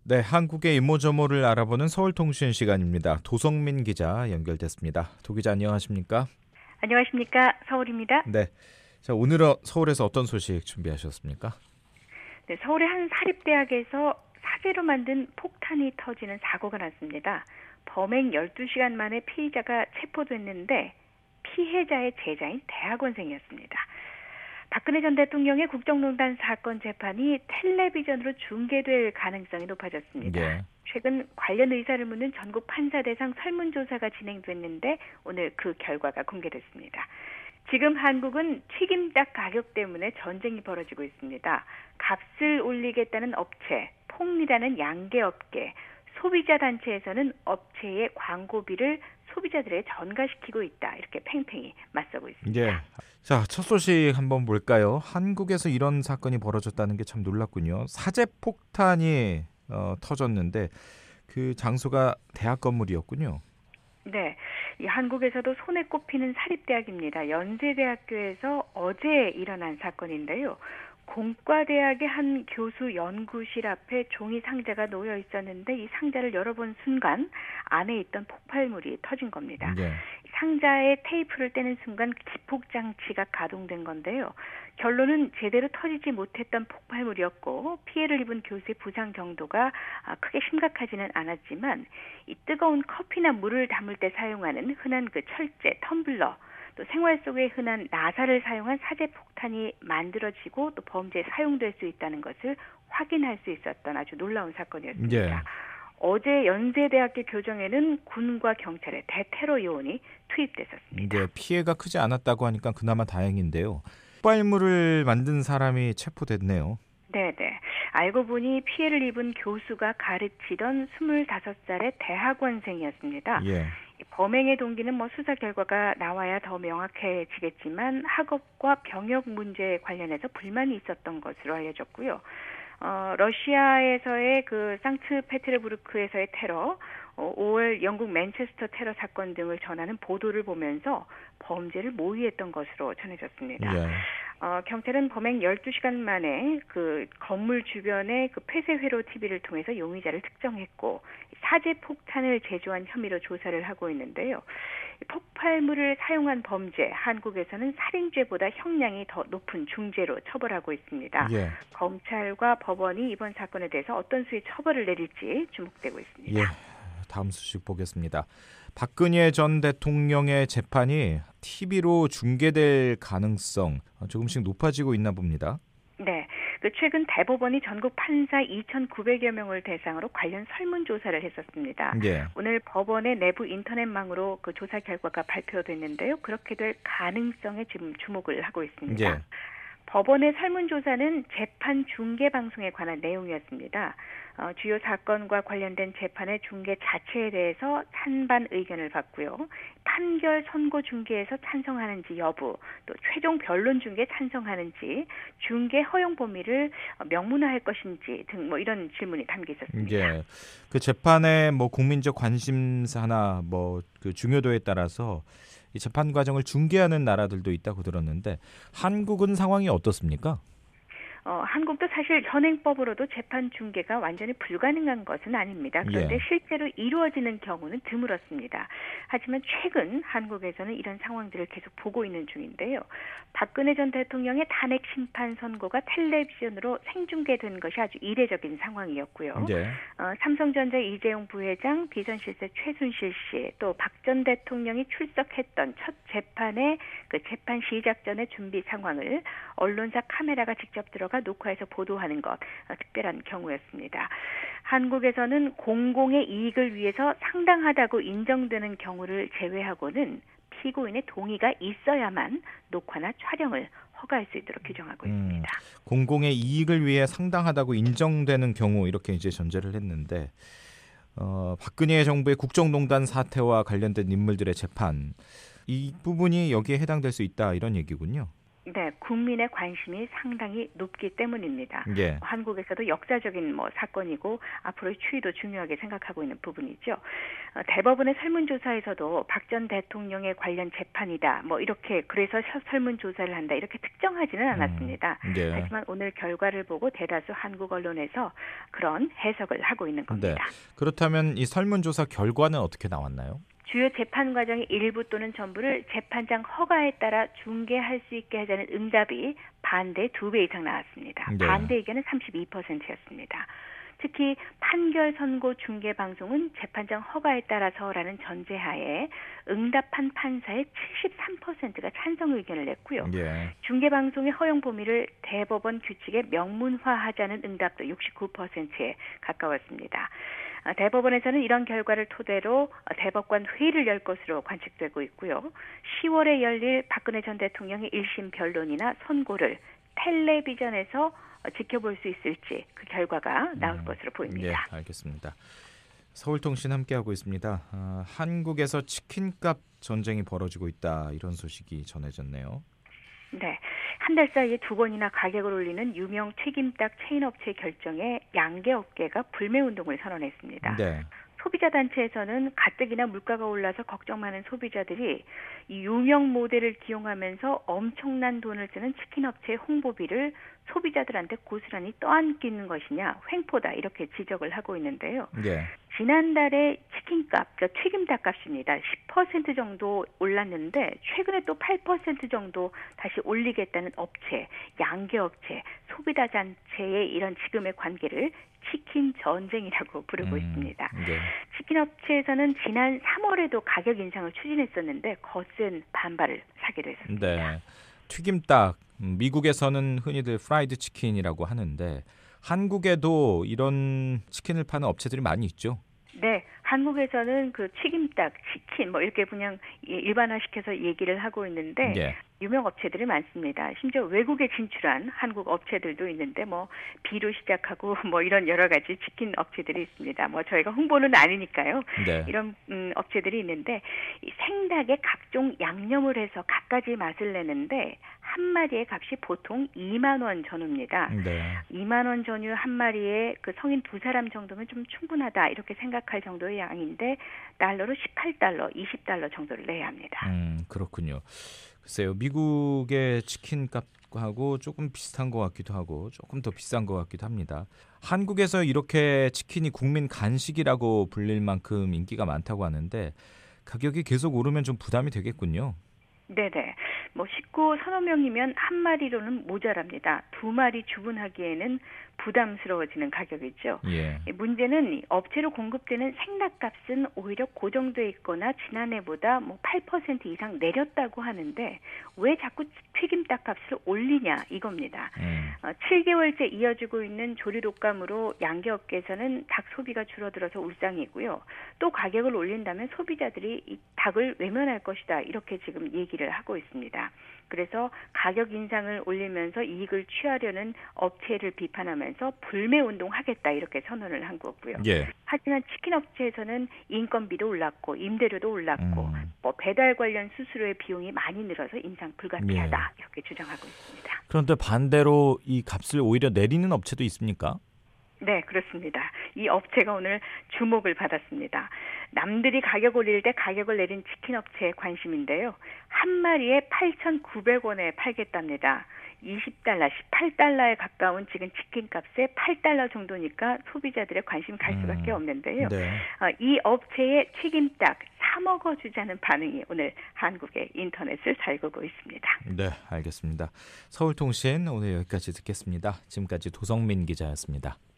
네, 한국의 이모저모를 알아보는 서울통신 시간입니다. 도성민 기자 연결됐습니다. 도 기자 안녕하십니까? 안녕하십니까? 서울입니다. 네, 자 오늘은 서울에서 어떤 소식 준비하셨습니까? 네, 서울의 한 사립대학에서 사제로 만든 폭탄이 터지는 사고가 났습니다. 범행 12시간 만에 피의자가 체포됐는데 피해자의 제자인 대학원생이었습니다. 박근혜 전 대통령의 국정농단 사건 재판이 텔레비전으로 중계될 가능성이 높아졌습니다. 예. 최근 관련 의사를 묻는 전국 판사 대상 설문조사가 진행됐는데 오늘 그 결과가 공개됐습니다. 지금 한국은 튀김닭 가격 때문에 전쟁이 벌어지고 있습니다. 값을 올리겠다는 업체, 폭리라는 양계업계, 소비자 단체에서는 업체의 광고비를 소비자들에게 전가시키고 있다. 이렇게 팽팽히 맞서고 있습니다. 예. 자, 첫 소식 한번 볼까요? 한국에서 이런 사건이 벌어졌다는 게 참 놀랍군요. 사제 폭탄이 터졌는데 그 장소가 대학 건물이었군요. 네, 이 한국에서도 손에 꼽히는 사립대학입니다. 연세대학교에서 어제 일어난 사건인데요. 공과대학의 한 교수 연구실 앞에 종이 상자가 놓여 있었는데 이 상자를 열어본 순간 안에 있던 폭발물이 터진 겁니다. 예. 상자에 테이프를 떼는 순간 기폭장치가 가동된 건데요. 결론은 제대로 터지지 못했던 폭발물이었고 피해를 입은 교수의 부상 정도가 크게 심각하지는 않았지만 이 뜨거운 커피나 물을 담을 때 사용하는 흔한 그 철제, 텀블러 또 생활 속에 흔한 나사를 사용한 사제 폭탄이 만들어지고 또 범죄에 사용될 수 있다는 것을 확인할 수 있었던 아주 놀라운 사건이었습니다. 예. 어제 연세대학교 교정에는 군과 경찰의 대테러 요원이 투입됐었습니다. 이제 피해가 크지 않았다고 하니까 그나마 다행인데요. 폭발물을 만든 사람이 체포됐네요. 네네. 알고 보니 피해를 입은 교수가 가르치던 25살의 대학원생이었습니다. 예. 범행의 동기는 수사 결과가 나와야 더 명확해지겠지만 학업과 병역 문제에 관련해서 불만이 있었던 것으로 알려졌고요. 러시아에서의 그 상트페테르부르크에서의 테러, 5월 영국 맨체스터 테러 사건 등을 전하는 보도를 보면서 범죄를 모의했던 것으로 전해졌습니다. 예. 경찰은 범행 12시간 만에 그 건물 주변의 그 폐쇄회로 TV를 통해서 용의자를 특정했고 사제 폭탄을 제조한 혐의로 조사를 하고 있는데요. 폭발물을 사용한 범죄, 한국에서는 살인죄보다 형량이 더 높은 중죄로 처벌하고 있습니다. 예. 검찰과 법원이 이번 사건에 대해서 어떤 수의 처벌을 내릴지 주목되고 있습니다. 예. 다음 소식 보겠습니다. 박근혜 전 대통령의 재판이 TV로 중계될 가능성 조금씩 높아지고 있나 봅니다. 네, 최근 대법원이 전국 판사 2,900여 명을 대상으로 관련 설문조사를 했었습니다. 예. 오늘 법원의 내부 인터넷망으로 그 조사 결과가 발표됐는데요. 그렇게 될 가능성에 지금 주목을 하고 있습니다. 예. 법원의 설문조사는 재판 중계 방송에 관한 내용이었습니다. 주요 사건과 관련된 재판의 중계 자체에 대해서 찬반 의견을 받고요. 판결 선고 중계에서 찬성하는지 여부, 또 최종 변론 중계 찬성하는지, 중계 허용 범위를 명문화할 것인지 등 이런 질문이 담겨 있었습니다. 예. 그 재판의 국민적 관심사나 그 중요도에 따라서 이 재판 과정을 중계하는 나라들도 있다고 들었는데 한국은 상황이 어떻습니까? 한국도 사실 현행법으로도 재판 중계가 완전히 불가능한 것은 아닙니다. 그런데 예. 실제로 이루어지는 경우는 드물었습니다. 하지만 최근 한국에서는 이런 상황들을 계속 보고 있는 중인데요. 박근혜 전 대통령의 탄핵 심판 선고가 텔레비전으로 생중계된 것이 아주 이례적인 상황이었고요. 예. 삼성전자 이재용 부회장, 비선실세 최순실 씨, 또 박 전 대통령이 출석했던 첫 재판의 그 재판 시작 전의 준비 상황을 언론사 카메라가 직접 들어가 녹화해서 보도하는 것, 특별한 경우였습니다. 한국에서는 공공의 이익을 위해서 상당하다고 인정되는 경우를 제외하고는 피고인의 동의가 있어야만 녹화나 촬영을 허가할 수 있도록 규정하고 있습니다. 공공의 이익을 위해 상당하다고 인정되는 경우 이렇게 이제 전제를 했는데 박근혜 정부의 국정농단 사태와 관련된 인물들의 재판 이 부분이 여기에 해당될 수 있다 이런 얘기군요. 네, 국민의 관심이 상당히 높기 때문입니다. 예. 한국에서도 역사적인 사건이고 앞으로의 추이도 중요하게 생각하고 있는 부분이죠. 대법원의 설문조사에서도 박 전 대통령의 관련 재판이다. 이렇게 그래서 설문조사를 한다. 이렇게 특정하지는 않았습니다. 예. 하지만 오늘 결과를 보고 대다수 한국 언론에서 그런 해석을 하고 있는 겁니다. 네. 그렇다면 이 설문조사 결과는 어떻게 나왔나요? 주요 재판 과정의 일부 또는 전부를 재판장 허가에 따라 중계할 수 있게 하자는 응답이 반대 2배 이상 나왔습니다. 네. 반대 의견은 32%였습니다. 특히 판결 선고 중계 방송은 재판장 허가에 따라서라는 전제하에 응답한 판사의 73%가 찬성 의견을 냈고요. 예. 중계 방송의 허용 범위를 대법원 규칙에 명문화하자는 응답도 69%에 가까웠습니다. 대법원에서는 이런 결과를 토대로 대법관 회의를 열 것으로 관측되고 있고요. 10월에 열릴 박근혜 전 대통령의 1심 변론이나 선고를 텔레비전에서 지켜볼 수 있을지 그 결과가 나올 것으로 보입니다. 예, 알겠습니다. 서울통신 함께하고 있습니다. 한국에서 치킨값 전쟁이 벌어지고 있다 이런 소식이 전해졌네요. 네, 한 달 사이에 2번이나 가격을 올리는 유명 튀김닭 체인 업체의 결정에 양계업계가 불매운동을 선언했습니다. 네. 소비자 단체에서는 가뜩이나 물가가 올라서 걱정 많은 소비자들이 이 유명 모델을 기용하면서 엄청난 돈을 쓰는 치킨 업체의 홍보비를 소비자들한테 고스란히 떠안기는 것이냐 횡포다 이렇게 지적을 하고 있는데요. 예. 지난달에 치킨값, 그러니까 튀김닭 값입니다. 10% 정도 올랐는데 최근에 또 8% 정도 다시 올리겠다는 업체, 양계업체, 소비자 단체의 이런 지금의 관계를 치킨 전쟁이라고 부르고 있습니다. 네. 치킨 업체에서는 지난 3월에도 가격 인상을 추진했었는데 거센 반발을 사기도 했습니다. 네. 튀김닭, 미국에서는 흔히들 프라이드 치킨이라고 하는데 한국에도 이런 치킨을 파는 업체들이 많이 있죠. 네, 한국에서는 그 튀김닭, 치킨 이렇게 그냥 일반화시켜서 얘기를 하고 있는데 예. 유명 업체들이 많습니다. 심지어 외국에 진출한 한국 업체들도 있는데 B로 시작하고 이런 여러 가지 치킨 업체들이 있습니다. 저희가 홍보는 아니니까요. 네. 이런 업체들이 있는데 이 생닭에 각종 양념을 해서 갖가지 맛을 내는데 한 마리의 값이 보통 2만 원 전후입니다. 네. 2만 원 전후 한 마리에 그 성인 2사람 정도면 좀 충분하다 이렇게 생각할 정도의 양인데 달러로 18달러, 20달러 정도를 내야 합니다. 그렇군요. 글쎄요, 미국의 치킨 값하고 조금 비슷한 것 같기도 하고 조금 더 비싼 것 같기도 합니다. 한국에서 이렇게 치킨이 국민 간식이라고 불릴 만큼 인기가 많다고 하는데 가격이 계속 오르면 좀 부담이 되겠군요. 네네. 식구 서너 명이면 한 마리로는 모자랍니다. 2마리 주문하기에는 부담스러워지는 가격이죠. 예. 문제는 업체로 공급되는 생닭값은 오히려 고정돼 있거나 지난해보다 8% 이상 내렸다고 하는데 왜 자꾸 튀김닭 값을 올리냐 이겁니다. 7개월째 이어지고 있는 조류 독감으로 양계업계에서는 닭 소비가 줄어들어서 울상이고요. 또 가격을 올린다면 소비자들이 이 닭을 외면할 것이다 이렇게 지금 얘기를 하고 있습니다. 그래서 가격 인상을 올리면서 이익을 취하려는 업체를 비판하면서 불매운동하겠다 이렇게 선언을 한 거고요. 예. 하지만 치킨 업체에서는 인건비도 올랐고 임대료도 올랐고 배달 관련 수수료의 비용이 많이 늘어서 인상 불가피하다 이렇게 주장하고 있습니다. 그런데 반대로 이 값을 오히려 내리는 업체도 있습니까? 네, 그렇습니다. 이 업체가 오늘 주목을 받았습니다. 남들이 가격 올릴 때 가격을 내린 치킨 업체의 관심인데요. 한 마리에 8,900원에 팔겠답니다. 20달러, 18달러에 가까운 지금 치킨 값에 8달러 정도니까 소비자들의 관심 갈 수밖에 없는데요. 네. 이 업체의 튀김닭 사 먹어주자는 반응이 오늘 한국의 인터넷을 달구고 있습니다. 네, 알겠습니다. 서울통신 오늘 여기까지 듣겠습니다. 지금까지 도성민 기자였습니다.